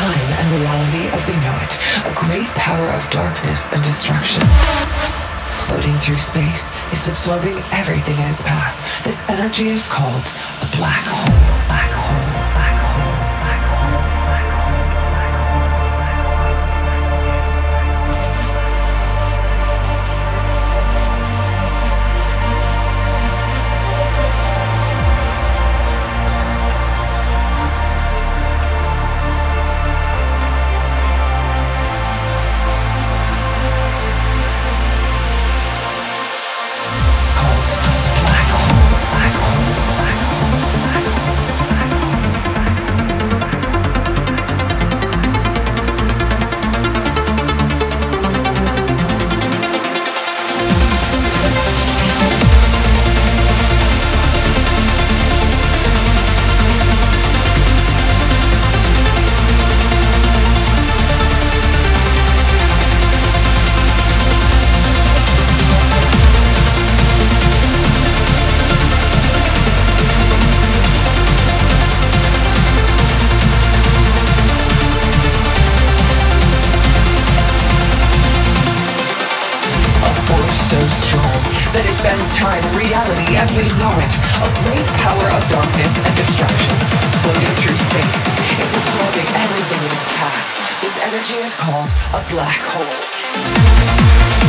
time and reality as we know it, a great power of darkness and destruction. Floating through space, it's absorbing everything in its path. This energy is called a black hole. Black hole. Black hole. Black hole. Black hole. So strong that it bends time and reality as we know it. A great power of darkness and destruction. Floating through space, it's absorbing everything in its path. This energy is called a black hole.